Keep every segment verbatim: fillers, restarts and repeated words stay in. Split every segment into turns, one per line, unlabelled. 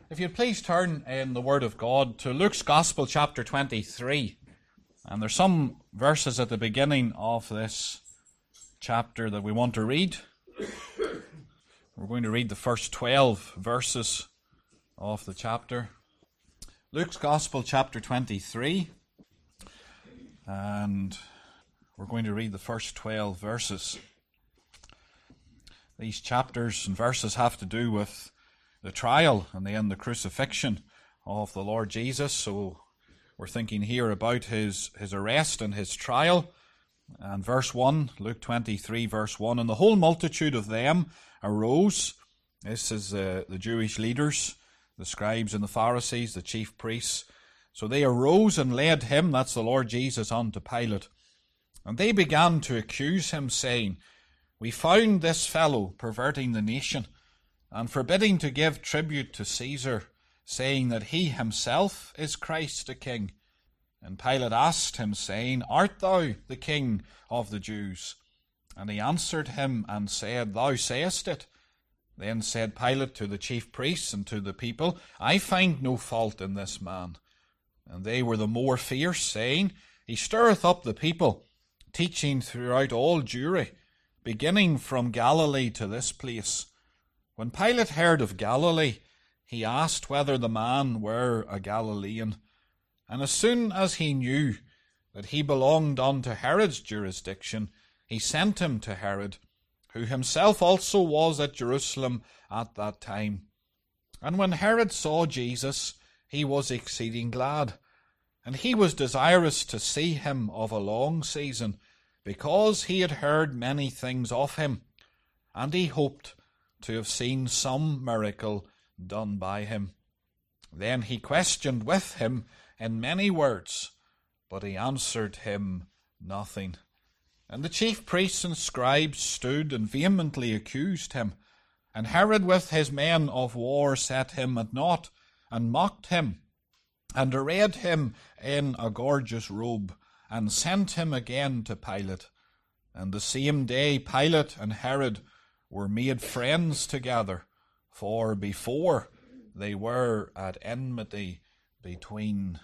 If you'd please turn in the Word of God to Luke's Gospel chapter twenty-three. And there's some verses at the beginning of this chapter that we want to read. We're going to read the first twelve verses of the chapter. Luke's Gospel chapter twenty-three. And we're going to read the first twelve verses. These chapters and verses have to do with the trial and then the crucifixion of the Lord Jesus. So we're thinking here about his, his arrest and his trial. And verse one, Luke twenty-three, verse one, and the whole multitude of them arose. This is uh, the Jewish leaders, the scribes and the Pharisees, the chief priests. So they arose and led him, that's the Lord Jesus, unto Pilate. And they began to accuse him, saying, We found this fellow perverting the nation, and forbidding to give tribute to Caesar, saying that he himself is Christ the King. And Pilate asked him, saying, Art thou the King of the Jews? And he answered him and said, Thou sayest it. Then said Pilate to the chief priests and to the people, I find no fault in this man. And they were the more fierce, saying, He stirreth up the people, teaching throughout all Jewry, beginning from Galilee to this place. When Pilate heard of Galilee, he asked whether the man were a Galilean. And as soon as he knew that he belonged unto Herod's jurisdiction, he sent him to Herod, who himself also was at Jerusalem at that time. And when Herod saw Jesus, he was exceeding glad, and he was desirous to see him of a long season, because he had heard many things of him, and he hoped to have seen some miracle done by him. Then he questioned with him in many words, but he answered him nothing. And the chief priests and scribes stood and vehemently accused him. And Herod with his men of war set him at naught, and mocked him, and arrayed him in a gorgeous robe, and sent him again to Pilate. And the same day Pilate and Herod were made friends together, for before they were at enmity between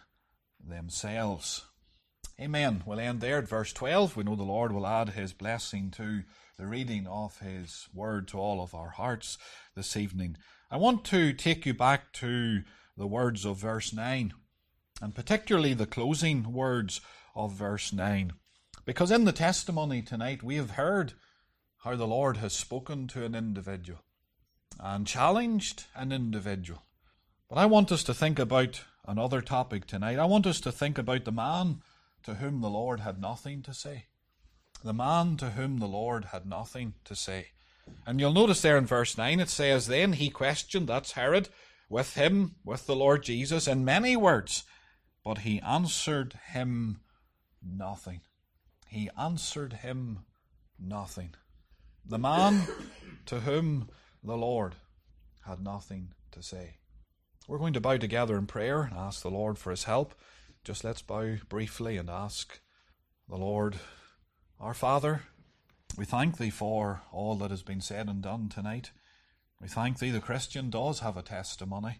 themselves. Amen. We'll end there at verse twelve. We know the Lord will add his blessing to the reading of his word to all of our hearts this evening. I want to take you back to the words of verse nine, and particularly the closing words of verse nine. Because in the testimony tonight we have heard how the Lord has spoken to an individual and challenged an individual. But I want us to think about another topic tonight. I want us to think about the man to whom the Lord had nothing to say. The man to whom the Lord had nothing to say. And you'll notice there in verse nine it says, Then he questioned, that's Herod, with him, with the Lord Jesus, in many words, but he answered him nothing. He answered him nothing. The man to whom the Lord had nothing to say. We're going to bow together in prayer and ask the Lord for his help. Just let's bow briefly and ask the Lord. Our Father, we thank thee for all that has been said and done tonight. We thank thee the Christian does have a testimony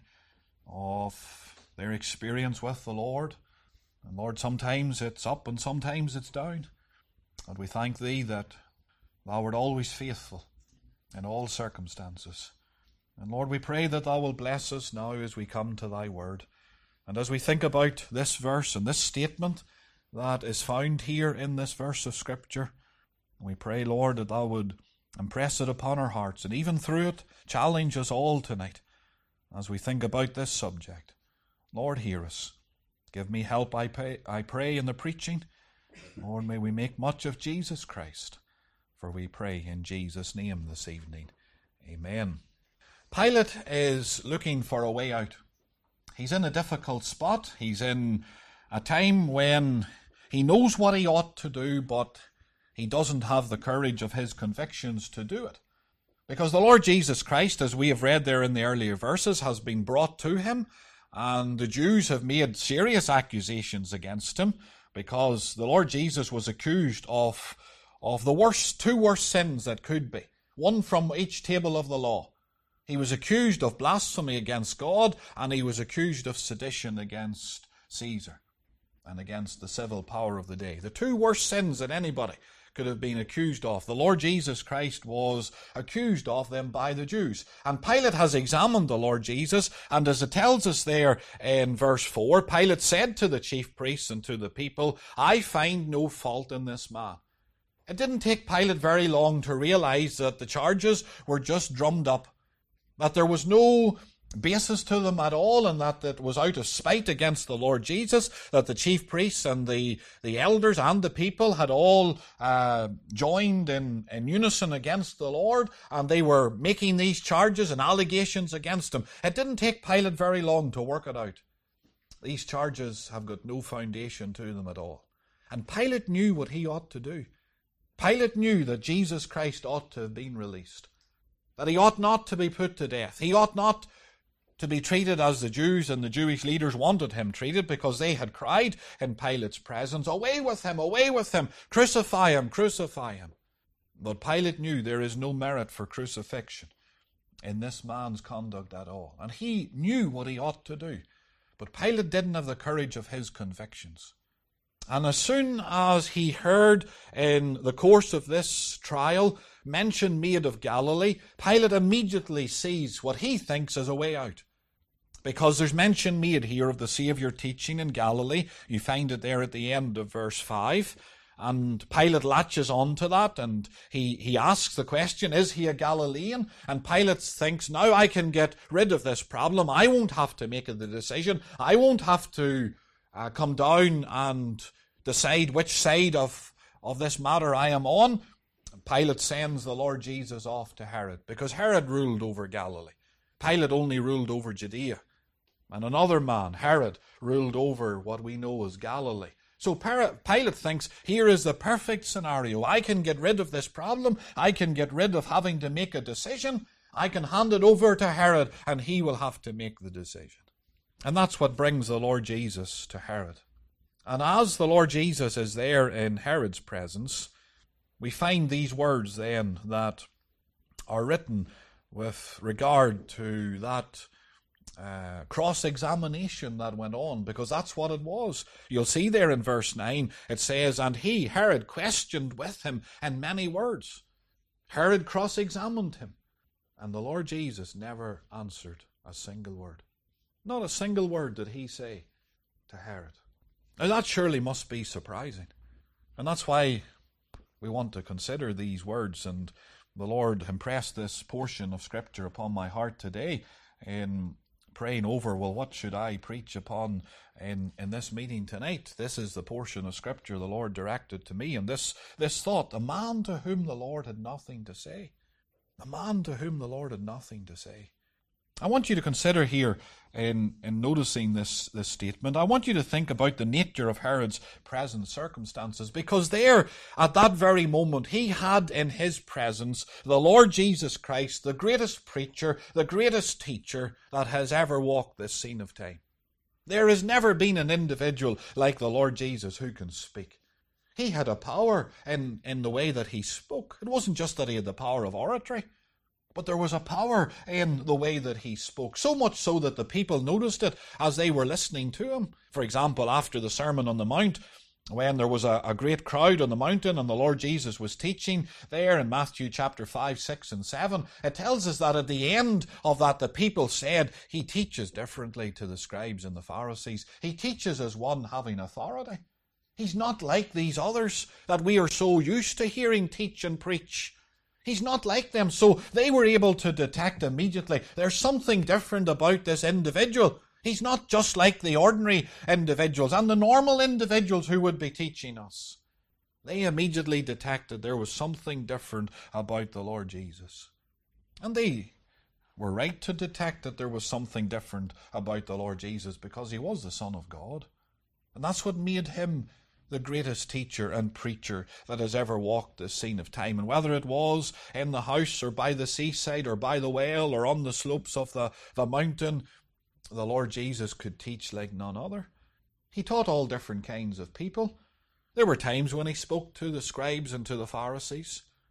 of their experience with the Lord. And Lord, sometimes it's up and sometimes it's down. And we thank thee that thou art always faithful in all circumstances. And Lord, we pray that thou wilt bless us now as we come to thy word. And as we think about this verse and this statement that is found here in this verse of Scripture, we pray, Lord, that thou would impress it upon our hearts, and even through it, challenge us all tonight as we think about this subject. Lord, hear us. Give me help, I pray, I pray, in the preaching. Lord, may we make much of Jesus Christ, for we pray in Jesus' name this evening. Amen. Pilate is looking for a way out. He's in a difficult spot. He's in a time when he knows what he ought to do, but he doesn't have the courage of his convictions to do it. Because the Lord Jesus Christ, as we have read there in the earlier verses, has been brought to him, and the Jews have made serious accusations against him, because the Lord Jesus was accused of, of the worst, two worst sins that could be. One from each table of the law. He was accused of blasphemy against God, and he was accused of sedition against Caesar and against the civil power of the day. The two worst sins that anybody could have been accused of. The Lord Jesus Christ was accused of them by the Jews. And Pilate has examined the Lord Jesus, and as it tells us there in verse four, Pilate said to the chief priests and to the people, "I find no fault in this man." It didn't take Pilate very long to realize that the charges were just drummed up, that there was no basis to them at all, and that it was out of spite against the Lord Jesus, that the chief priests and the, the elders and the people had all uh, joined in, in unison against the Lord, and they were making these charges and allegations against him. It didn't take Pilate very long to work it out. These charges have got no foundation to them at all. And Pilate knew what he ought to do. Pilate knew that Jesus Christ ought to have been released, that he ought not to be put to death. He ought not to be treated as the Jews and the Jewish leaders wanted him treated, because they had cried in Pilate's presence, "Away with him, away with him, crucify him, crucify him." But Pilate knew there is no merit for crucifixion in this man's conduct at all. And he knew what he ought to do. But Pilate didn't have the courage of his convictions. And as soon as he heard in the course of this trial mention made of Galilee, Pilate immediately sees what he thinks is a way out. Because there's mention made here of the Saviour teaching in Galilee. You find it there at the end of verse five. And Pilate latches on to that, and he, he asks the question, is he a Galilean? And Pilate thinks, now I can get rid of this problem. I won't have to make the decision. I won't have to uh, come down and decide which side of, of this matter I am on. Pilate sends the Lord Jesus off to Herod, because Herod ruled over Galilee. Pilate only ruled over Judea. And another man, Herod, ruled over what we know as Galilee. So Pilate thinks, here is the perfect scenario. I can get rid of this problem. I can get rid of having to make a decision. I can hand it over to Herod, and he will have to make the decision. And that's what brings the Lord Jesus to Herod. And as the Lord Jesus is there in Herod's presence, we find these words then that are written with regard to that uh, cross-examination that went on, because that's what it was. You'll see there in verse nine, it says, and he, Herod, questioned with him in many words. Herod cross-examined him, and the Lord Jesus never answered a single word. Not a single word did he say to Herod. Now that surely must be surprising. And that's why we want to consider these words. And the Lord impressed this portion of Scripture upon my heart today in praying over, well, what should I preach upon in, in this meeting tonight? This is the portion of Scripture the Lord directed to me. And this, this thought, a man to whom the Lord had nothing to say. A man to whom the Lord had nothing to say. I want you to consider here, in, in noticing this, this statement, I want you to think about the nature of Herod's present circumstances, because there, at that very moment, he had in his presence the Lord Jesus Christ, the greatest preacher, the greatest teacher that has ever walked this scene of time. There has never been an individual like the Lord Jesus who can speak. He had a power in, in the way that he spoke. It wasn't just that he had the power of oratory, but there was a power in the way that he spoke, so much so that the people noticed it as they were listening to him. For example, after the Sermon on the Mount, when there was a, a great crowd on the mountain and the Lord Jesus was teaching there in Matthew chapter five, six, and seven, it tells us that at the end of that the people said, he teaches differently to the scribes and the Pharisees. He teaches as one having authority. He's not like these others that we are so used to hearing teach and preach. He's not like them, so they were able to detect immediately there's something different about this individual. He's not just like the ordinary individuals and the normal individuals who would be teaching us. They immediately detected there was something different about the Lord Jesus. And they were right to detect that there was something different about the Lord Jesus, because he was the Son of God. And that's what made him the greatest teacher and preacher that has ever walked this scene of time. And whether it was in the house or by the seaside or by the well or on the slopes of the, the mountain, the Lord Jesus could teach like none other. He taught all different kinds of people. There were times when he spoke to the scribes and to the Pharisees.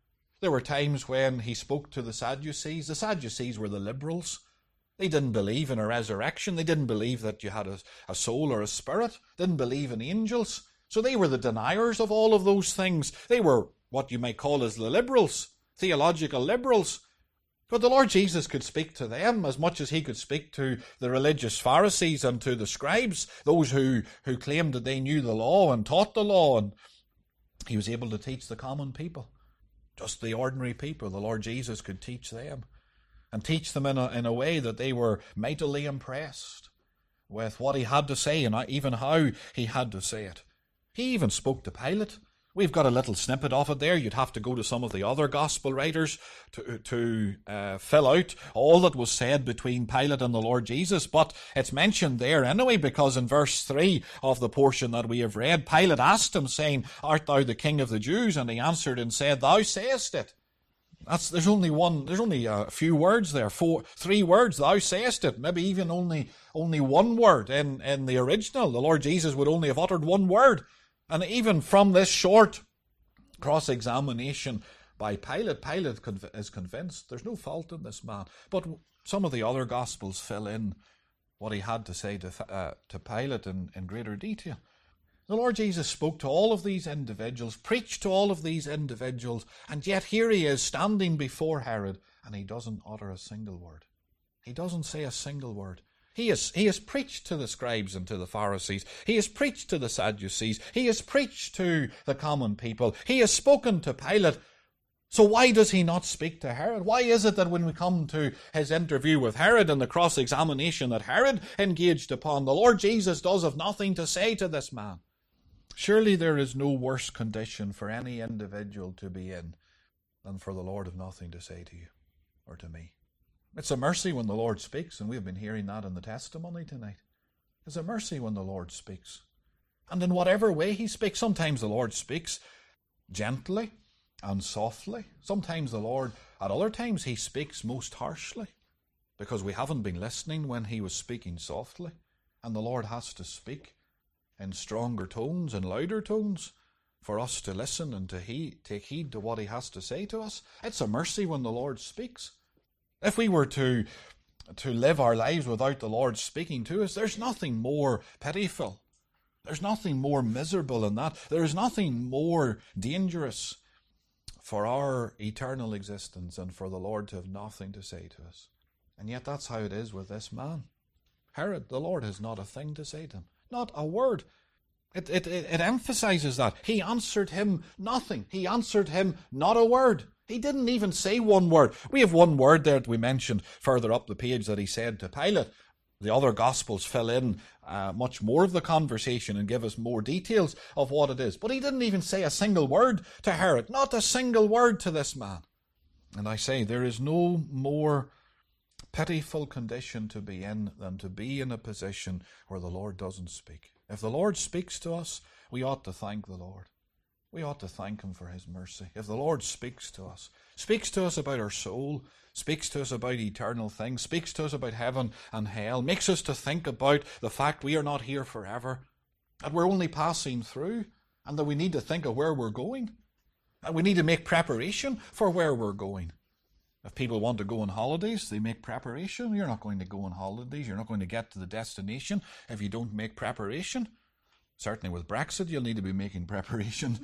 There were times when he spoke to the Sadducees. The Sadducees were the liberals. They didn't believe in a resurrection. They didn't believe that you had a, a soul or a spirit. Didn't believe in angels. So they were the deniers of all of those things. They were what you might call as the liberals, theological liberals. But the Lord Jesus could speak to them as much as he could speak to the religious Pharisees and to the scribes, those who, who claimed that they knew the law and taught the law, and he was able to teach the common people. Just the ordinary people, the Lord Jesus could teach them, and teach them in a, in a way that they were mightily impressed with what he had to say and even how he had to say it. He even spoke to Pilate. We've got a little snippet of it there. You'd have to go to some of the other gospel writers to, to uh, fill out all that was said between Pilate and the Lord Jesus. But it's mentioned there anyway, because in verse three of the portion that we have read, Pilate asked him, saying, "Art thou the King of the Jews?" And he answered and said, "Thou sayest it." That's, there's only one, there's only a few words there, four, three words, "Thou sayest it," maybe even only, only one word in, in the original. The Lord Jesus would only have uttered one word. And even from this short cross-examination by Pilate, Pilate is convinced there's no fault in this man. But some of the other Gospels fill in what he had to say to, uh, to Pilate in, in greater detail. The Lord Jesus spoke to all of these individuals, preached to all of these individuals, and yet here he is standing before Herod, and he doesn't utter a single word. He doesn't say a single word. He has, he has preached to the scribes and to the Pharisees. He has preached to the Sadducees. He has preached to the common people. He has spoken to Pilate. So why does he not speak to Herod? Why is it that when we come to his interview with Herod and the cross-examination that Herod engaged upon, the Lord Jesus does have nothing to say to this man? Surely there is no worse condition for any individual to be in than for the Lord have nothing to say to you or to me. It's a mercy when the Lord speaks, and we've been hearing that in the testimony tonight. It's a mercy when the Lord speaks. And in whatever way he speaks, sometimes the Lord speaks gently and softly. Sometimes the Lord, at other times, he speaks most harshly, because we haven't been listening when he was speaking softly. And the Lord has to speak in stronger tones and louder tones for us to listen and to heed, take heed to what he has to say to us. It's a mercy when the Lord speaks. If we were to, to live our lives without the Lord speaking to us, there's nothing more pitiful. There's nothing more miserable than that. There is nothing more dangerous for our eternal existence than for the Lord to have nothing to say to us. And yet that's how it is with this man. Herod, the Lord has not a thing to say to him. Not a word. It, it, it, it emphasizes that. He answered him nothing. He answered him not a word. He didn't even say one word. We have one word there that we mentioned further up the page that he said to Pilate. The other Gospels fill in uh, much more of the conversation and give us more details of what it is. But he didn't even say a single word to Herod. Not a single word to this man. And I say, there is no more pitiful condition to be in than to be in a position where the Lord doesn't speak. If the Lord speaks to us, we ought to thank the Lord. We ought to thank him for his mercy. If the Lord speaks to us, speaks to us about our soul, speaks to us about eternal things, speaks to us about heaven and hell, makes us to think about the fact we are not here forever, that we're only passing through, and that we need to think of where we're going, and we need to make preparation for where we're going. If people want to go on holidays, they make preparation. You're not going to go on holidays. You're not going to get to the destination if you don't make preparation. Certainly with Brexit, you'll need to be making preparation.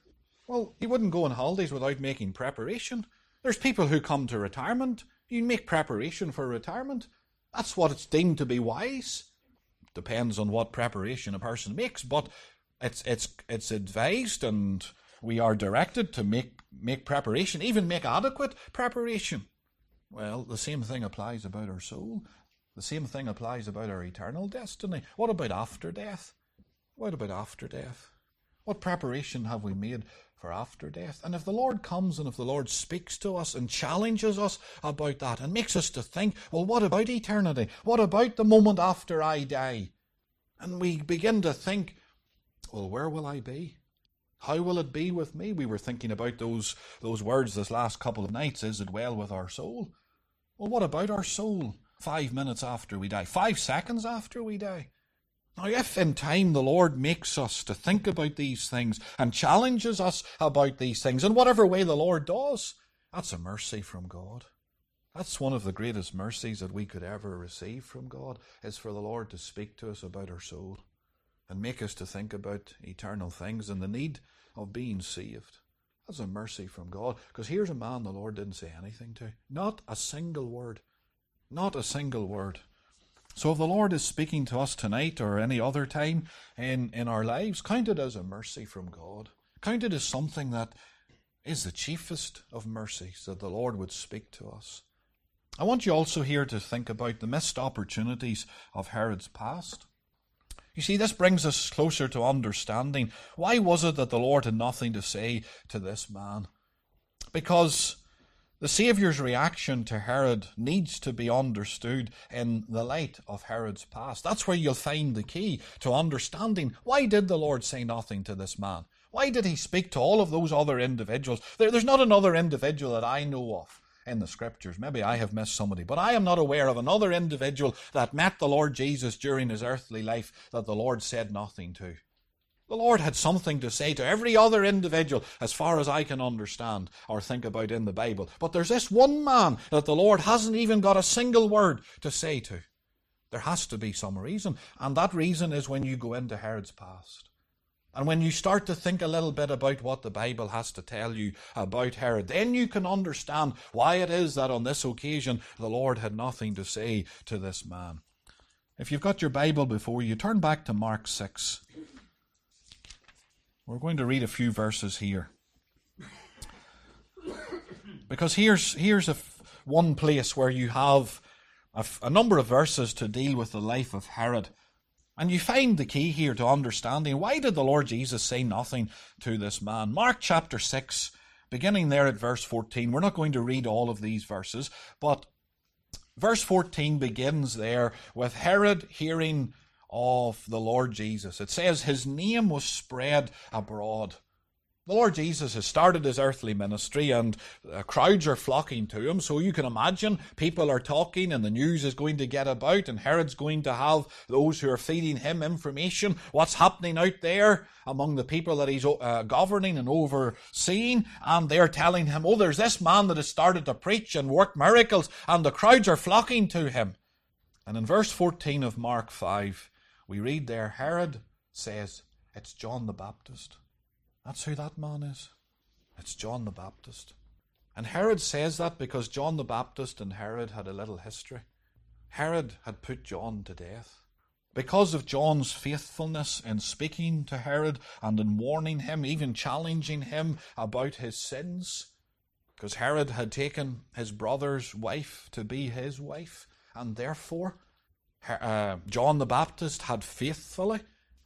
Well, you wouldn't go on holidays without making preparation. There's people who come to retirement. You make preparation for retirement. That's what it's deemed to be wise. Depends on what preparation a person makes, but it's it's it's advised and we are directed to make, make preparation, even make adequate preparation. Well, the same thing applies about our soul. The same thing applies about our eternal destiny. What about after death? What about after death? What preparation have we made for after death? And if the Lord comes and if the Lord speaks to us and challenges us about that and makes us to think, well, what about eternity? What about the moment after I die? And we begin to think, well, where will I be? How will it be with me? We were thinking about those, those words this last couple of nights. Is it well with our soul? Well, what about our soul five minutes after we die? Five seconds after we die? Now, if in time the Lord makes us to think about these things and challenges us about these things, in whatever way the Lord does, That's a mercy from God. That's one of the greatest mercies that we could ever receive from God, is for the Lord to speak to us about our soul and make us to think about eternal things and the need of being saved. That's a mercy from God, because here's a man the Lord didn't say anything to. Not a single word. Not a single word. So if the Lord is speaking to us tonight or any other time in, in our lives, count it as a mercy from God. Count it as something that is the chiefest of mercies, that the Lord would speak to us. I want you also here to think about the missed opportunities of Herod's past. You see, this brings us closer to understanding why was it that the Lord had nothing to say to this man. Because the Saviour's reaction to Herod needs to be understood in the light of Herod's past. That's where you'll find the key to understanding why did the Lord say nothing to this man. Why did he speak to all of those other individuals? There, there's not another individual that I know of in the Scriptures. Maybe I have missed somebody, but I am not aware of another individual that met the Lord Jesus during his earthly life that the Lord said nothing to. The Lord had something to say to every other individual, as far as I can understand or think about in the Bible. But there's this one man that the Lord hasn't even got a single word to say to. There has to be some reason, and that reason is when you go into Herod's past. And when you start to think a little bit about what the Bible has to tell you about Herod, then you can understand why it is that on this occasion the Lord had nothing to say to this man. If you've got your Bible before you, turn back to Mark six. We're going to read a few verses here. Because here's, here's a, one place where you have a, a number of verses to deal with the life of Herod. And you find the key here to understanding why did the Lord Jesus say nothing to this man. Mark chapter six, beginning there at verse fourteen. We're not going to read all of these verses, but verse fourteen begins there with Herod hearing of the Lord Jesus. It says his name was spread abroad. The Lord Jesus has started his earthly ministry and uh, crowds are flocking to him. So you can imagine people are talking and the news is going to get about, and Herod's going to have those who are feeding him information. What's happening out there among the people that he's uh, governing and overseeing. And they're telling him, oh, there's this man that has started to preach and work miracles, and the crowds are flocking to him. And in verse fourteen of Mark five, we read there, Herod says, it's John the Baptist. That's who that man is. It's John the Baptist. And Herod says that because John the Baptist and Herod had a little history. Herod had put John to death. Because of John's faithfulness in speaking to Herod and in warning him, even challenging him about his sins. Because Herod had taken his brother's wife to be his wife. And therefore, uh, John the Baptist had faithfully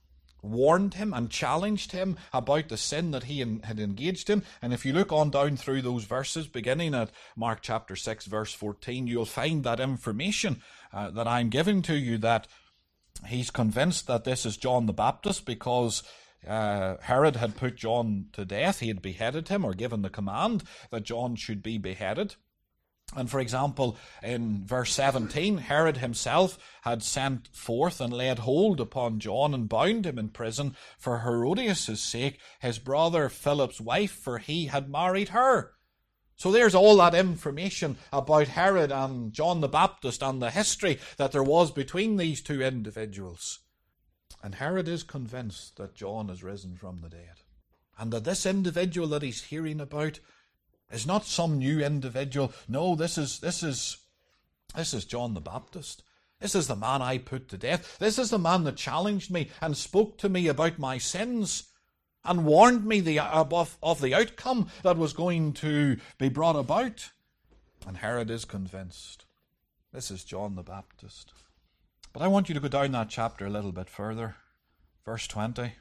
warned him and challenged him about the sin that he had engaged in. And if you look on down through those verses, beginning at Mark chapter six, verse fourteen, you'll find that information uh, that I'm giving to you, that he's convinced that this is John the Baptist because uh, Herod had put John to death. He had beheaded him, or given the command that John should be beheaded. And for example, in verse seventeen, Herod himself had sent forth and laid hold upon John and bound him in prison for Herodias' sake, his brother Philip's wife, for he had married her. So there's all that information about Herod and John the Baptist and the history that there was between these two individuals. And Herod is convinced that John is risen from the dead, and that this individual that he's hearing about is not some new individual. No, this is this is this is John the Baptist. This is the man I put to death. This is the man that challenged me and spoke to me about my sins and warned me the, of, of the outcome that was going to be brought about. And Herod is convinced. This is John the Baptist. But I want you to go down that chapter a little bit further. Verse twenty.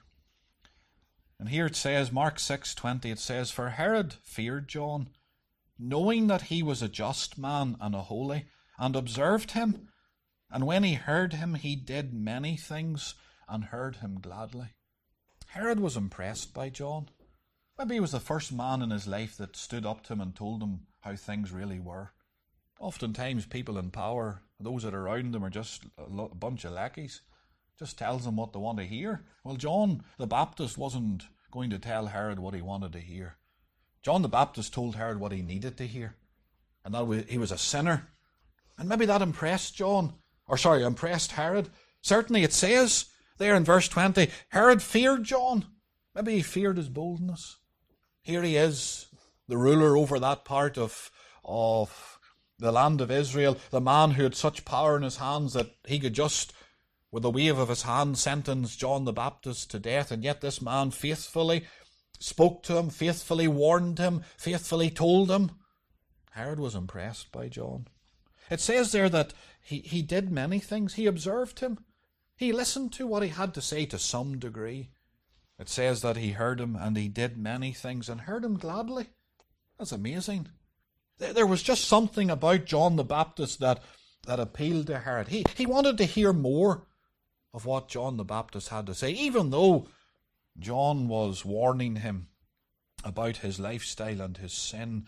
And here it says, Mark six twenty, it says, for Herod feared John, knowing that he was a just man and a holy, and observed him. And when he heard him, he did many things, and heard him gladly. Herod was impressed by John. Maybe he was the first man in his life that stood up to him and told him how things really were. Oftentimes people in power, those that are around them, are just a bunch of lackeys. Just tells them what they want to hear. Well, John the Baptist wasn't going to tell Herod what he wanted to hear. John the Baptist told Herod what he needed to hear, and that he was a sinner. And maybe that impressed John, or sorry, impressed Herod. Certainly it says there in verse twenty, Herod feared John. Maybe he feared his boldness. Here he is, the ruler over that part of, of the land of Israel, the man who had such power in his hands that he could just, with a wave of his hand, sentence John the Baptist to death. And yet this man faithfully spoke to him, faithfully warned him, faithfully told him. Herod was impressed by John. It says there that he, he did many things. He observed him. He listened to what he had to say to some degree. It says that he heard him and he did many things and heard him gladly. That's amazing. There, there was just something about John the Baptist that, that appealed to Herod. He, he wanted to hear more of what John the Baptist had to say, even though John was warning him about his lifestyle and his sin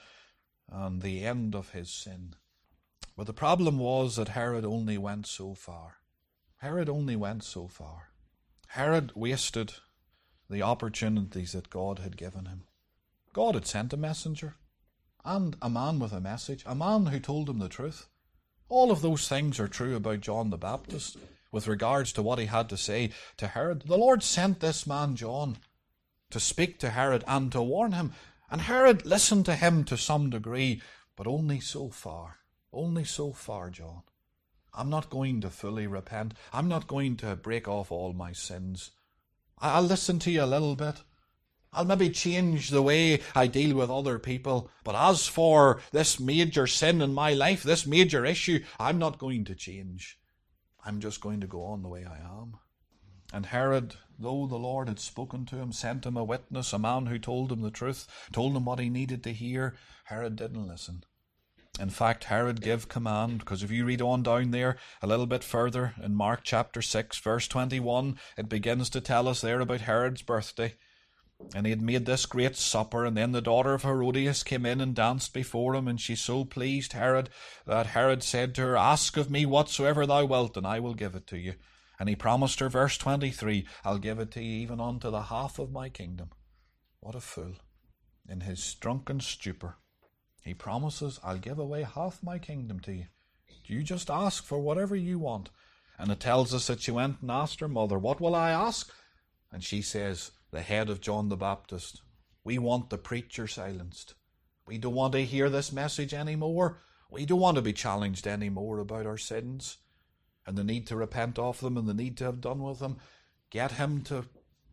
and the end of his sin. But the problem was that Herod only went so far. Herod only went so far. Herod wasted the opportunities that God had given him. God had sent a messenger and a man with a message, a man who told him the truth. All of those things are true about John the Baptist with regards to what he had to say to Herod. The Lord sent this man John to speak to Herod and to warn him. And Herod listened to him to some degree, but only so far. Only so far, John. I'm not going to fully repent. I'm not going to break off all my sins. I'll listen to you a little bit. I'll maybe change the way I deal with other people. But as for this major sin in my life, this major issue, I'm not going to change. I'm just going to go on the way I am. And Herod, though the Lord had spoken to him, sent him a witness, a man who told him the truth, told him what he needed to hear, Herod didn't listen. In fact, Herod gave command, because if you read on down there a little bit further in Mark chapter six, verse twenty-one, it begins to tell us there about Herod's birthday. And he had made this great supper, and then the daughter of Herodias came in and danced before him, and she so pleased Herod that Herod said to her, Ask of me whatsoever thou wilt, and I will give it to you. And he promised her, verse twenty-three, I'll give it to you even unto the half of my kingdom. What a fool. In his drunken stupor, he promises, I'll give away half my kingdom to you. You just ask for whatever you want. And it tells us that she went and asked her mother, What will I ask? And she says, the head of John the Baptist. We want the preacher silenced. We don't want to hear this message anymore. We don't want to be challenged anymore about our sins and the need to repent of them and the need to have done with them. Get him to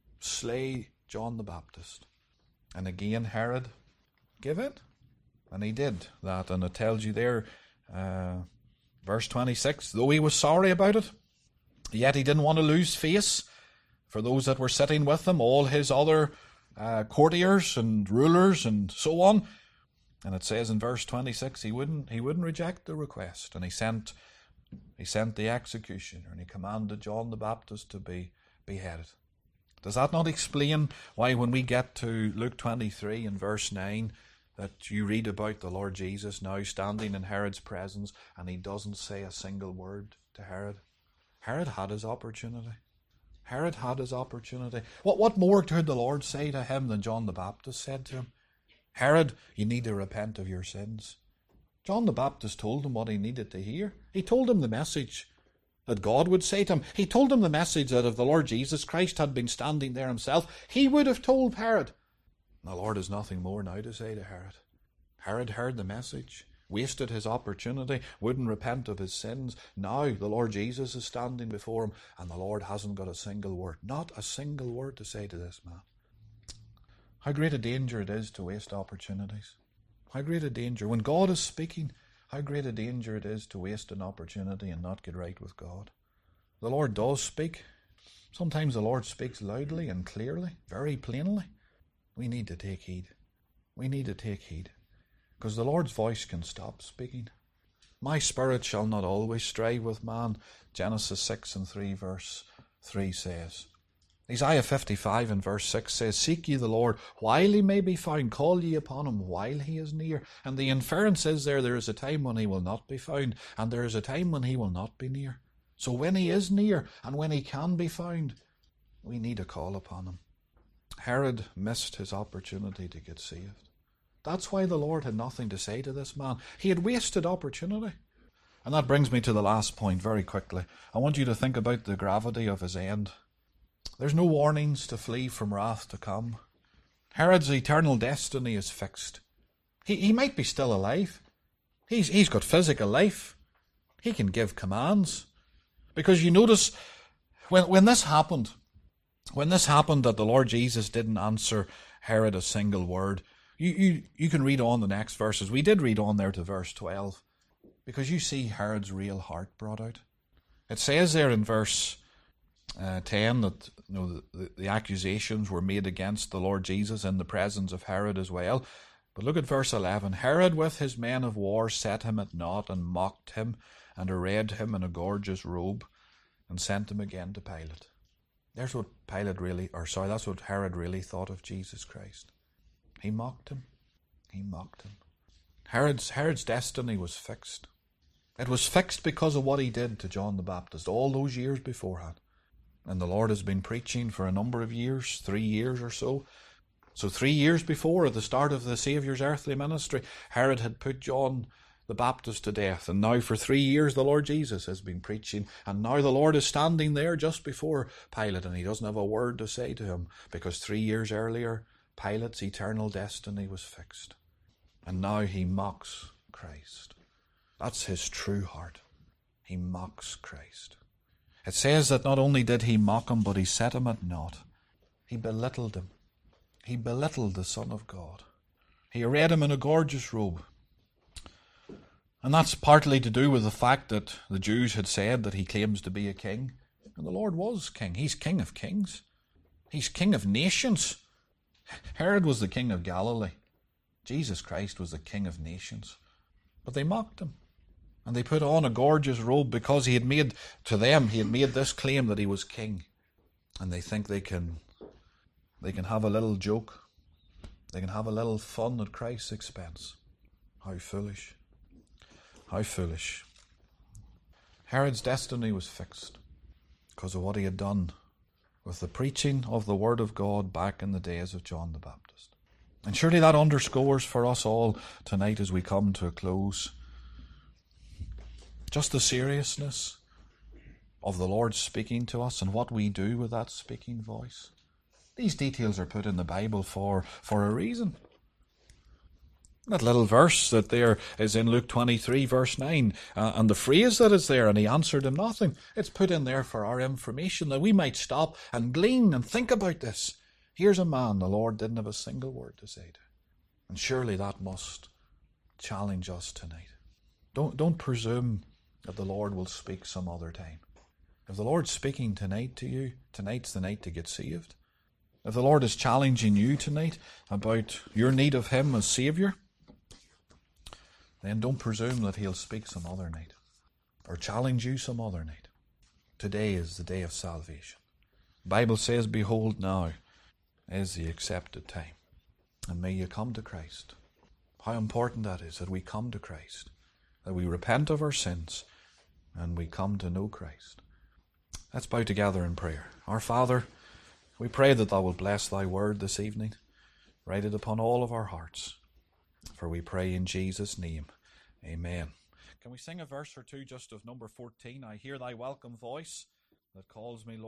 slay John the Baptist. And again, Herod, give it. And he did that. And it tells you there, uh, verse twenty-six, though he was sorry about it, yet he didn't want to lose face for those that were sitting with him, all his other uh, courtiers and rulers and so on. And it says in verse twenty-six, he wouldn't he wouldn't reject the request. And he sent he sent the executioner, and he commanded John the Baptist to be beheaded. Does that not explain why when we get to Luke twenty-three and verse nine, that you read about the Lord Jesus now standing in Herod's presence, and he doesn't say a single word to Herod? Herod had his opportunity. Herod had his opportunity. What, what more could the Lord say to him than John the Baptist said to him? Herod, you need to repent of your sins. John the Baptist told him what he needed to hear. He told him the message that God would say to him. He told him the message that if the Lord Jesus Christ had been standing there himself, he would have told Herod. The Lord has nothing more now to say to Herod. Herod heard the message, wasted his opportunity, wouldn't repent of his sins. Now the Lord Jesus is standing before him, and the Lord hasn't got a single word, not a single word to say to this man. How great a danger it is to waste opportunities. How great a danger. When God is speaking, how great a danger it is to waste an opportunity and not get right with God. The Lord does speak. Sometimes the Lord speaks loudly and clearly, very plainly. We need to take heed. We need to take heed. Because the Lord's voice can stop speaking. My spirit shall not always strive with man. Genesis six and three verse three says. Isaiah fifty-five and verse six says, Seek ye the Lord while he may be found. Call ye upon him while he is near. And the inference is there, there is a time when he will not be found. And there is a time when he will not be near. So when he is near and when he can be found, we need to call upon him. Herod missed his opportunity to get saved. That's why the Lord had nothing to say to this man. He had wasted opportunity. And that brings me to the last point very quickly. I want you to think about the gravity of his end. There's no warnings to flee from wrath to come. Herod's eternal destiny is fixed. He, he might be still alive. He's, he's got physical life. He can give commands. Because you notice, when, when this happened, when this happened that the Lord Jesus didn't answer Herod a single word, you, you, you can read on the next verses. We did read on there to verse twelve, because you see Herod's real heart brought out. It says there in verse uh, ten that you know, the, the, the accusations were made against the Lord Jesus in the presence of Herod as well. But look at verse eleven. Herod with his men of war set him at naught and mocked him and arrayed him in a gorgeous robe and sent him again to Pilate. There's what Pilate really, or sorry, that's what Herod really thought of Jesus Christ. He mocked him. He mocked him. Herod's, Herod's destiny was fixed. It was fixed because of what he did to John the Baptist all those years beforehand. And the Lord has been preaching for a number of years, three years or so. So three years before, at the start of the Saviour's earthly ministry, Herod had put John the Baptist to death. And now for three years the Lord Jesus has been preaching. And now the Lord is standing there just before Pilate, and he doesn't have a word to say to him, because three years earlier Pilate's eternal destiny was fixed. And now he mocks Christ. That's his true heart. He mocks Christ. It says that not only did he mock him, but he set him at naught. He belittled him. He belittled the Son of God. He arrayed him in a gorgeous robe. And that's partly to do with the fact that the Jews had said that he claims to be a king. And the Lord was king. He's King of kings. He's King of nations. Herod was the king of Galilee. Jesus Christ was the King of nations. But they mocked him. And they put on a gorgeous robe because he had made, to them, he had made this claim that he was king. And they think they can, they can have a little joke. They can have a little fun at Christ's expense. How foolish. How foolish. Herod's destiny was fixed because of what he had done with the preaching of the Word of God back in the days of John the Baptist. And surely that underscores for us all tonight as we come to a close just the seriousness of the Lord speaking to us and what we do with that speaking voice. These details are put in the Bible for, for a reason. That little verse that there is in Luke twenty-three, verse nine, uh, and the phrase that is there, and he answered him nothing, it's put in there for our information, that we might stop and glean and think about this. Here's a man the Lord didn't have a single word to say to. And surely that must challenge us tonight. Don't, don't presume that the Lord will speak some other time. If the Lord's speaking tonight to you, tonight's the night to get saved. If the Lord is challenging you tonight about your need of Him as Saviour, then don't presume that He'll speak some other night or challenge you some other night. Today is the day of salvation. The Bible says, behold, now is the accepted time. And may you come to Christ. How important that is, that we come to Christ, that we repent of our sins and we come to know Christ. Let's bow together in prayer. Our Father, we pray that Thou wilt bless Thy word this evening. Write it upon all of our hearts. For we pray in Jesus' name. Amen. Can we sing a verse or two just of number fourteen? I hear Thy welcome voice that calls me, Lord.